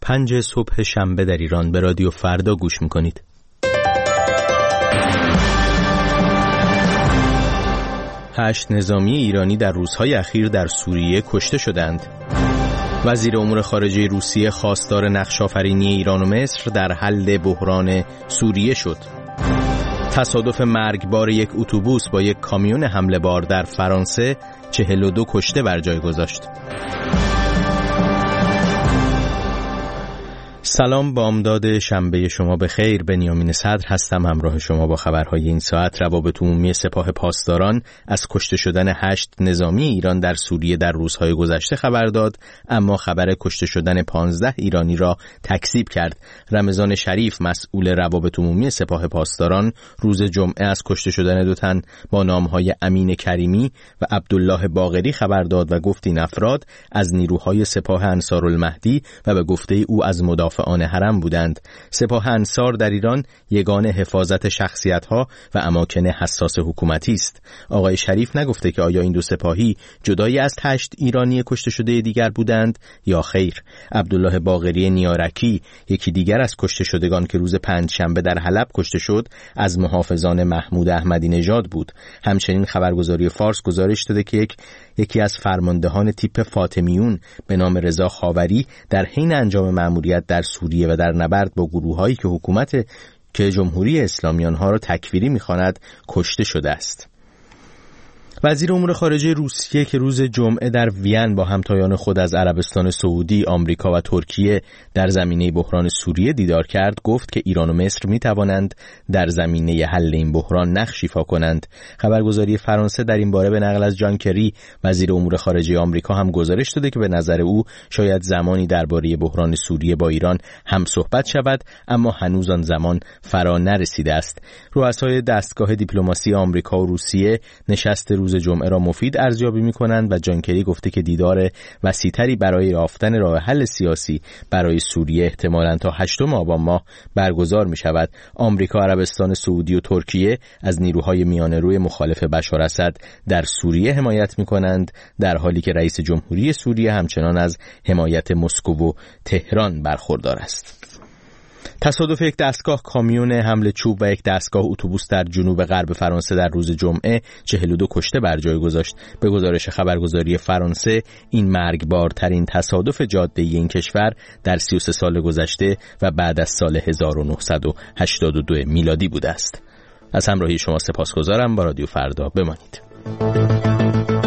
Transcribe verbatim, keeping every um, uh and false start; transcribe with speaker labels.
Speaker 1: پنج صبح شنبه در ایران به رادیو فردا گوش میکنید. هشت نظامی ایرانی در روزهای اخیر در سوریه کشته شدند. وزیر امور خارجه روسیه خواستار نقش‌آفرینی ایران و مصر در حل بحران سوریه شد. تصادف مرگبار یک اتوبوس با یک کامیون حمله بار در فرانسه چهل و دو کشته بر جای گذاشت. سلام، بامداد شنبه شما به خیر. بنیامین صدر هستم، همراه شما با خبرهای این ساعت. روابط عمومی سپاه پاسداران از کشته شدن هشت نظامی ایران در سوریه در روزهای گذشته خبر داد، اما خبر کشته شدن پانزده ایرانی را تکذیب کرد. رمضان شریف، مسئول روابط عمومی سپاه پاسداران، روز جمعه از کشته شدن دو تن با نامهای امین کریمی و عبدالله باقری خبر داد و گفت این افراد از نیروهای سپاه انصارالمهدی و به گفته او از مدافع آن حرم بودند. سپاه انصار در ایران یگان حفاظت شخصیت‌ها و اماکن حساس حکومتی است. آقای شریف نگفته که آیا این دو سپاهی جدایی از هشت ایرانی کشته شده دیگر بودند یا خیر. عبدالله باقری نیارکی، یکی دیگر از کشته شدگان که روز پنجشنبه در حلب کشته شد، از محافظان محمود احمدی نژاد بود. همچنین خبرگزاری فارس گزارش داده که یک یکی از فرماندهان تیپ فاطمیون به نام رضا خاوری در حین انجام مأموریت در سوریه و در نبرد با گروه‌هایی که حکومت که جمهوری اسلامی آنها را تکفیری می‌خواند کشته شده است. وزیر امور خارجه روسیه که روز جمعه در وین با همتایان خود از عربستان سعودی، آمریکا و ترکیه در زمینه بحران سوریه دیدار کرد، گفت که ایران و مصر می توانند در زمینه حل این بحران نقش ایفا کنند. خبرگزاری فرانسه در این باره به نقل از جان کری، وزیر امور خارجه آمریکا، هم گزارش داده که به نظر او شاید زمانی درباره بحران سوریه با ایران هم صحبت شود، اما هنوز آن زمان فرا نرسیده است. رؤسای دستگاه دیپلماسی آمریکا و روسیه نشست روز جمعه را مفید ارزیابی می‌کنند و جان کری گفته که دیدار وسیع‌تری برای یافتن راه حل سیاسی برای سوریه احتمالاً تا هشتم آبان ماه برگزار می‌شود. آمریکا، عربستان سعودی و ترکیه از نیروهای میانه‌روی مخالف بشار اسد در سوریه حمایت می‌کنند، در حالی که رئیس جمهوری سوریه همچنان از حمایت مسکو و تهران برخوردار است. تصادف یک دستگاه کامیون حمل چوب و یک دستگاه اتوبوس در جنوب غرب فرانسه در روز جمعه چهل و دو کشته بر جای گذاشت. به گزارش خبرگزاری فرانسه، این مرگبارترین تصادف جاده‌ای این کشور در سی و سه سال گذشته و بعد از سال هزار و نهصد و هشتاد و دو میلادی بوده است. از همراهی شما سپاسگزارم. با رادیو فردا بمانید.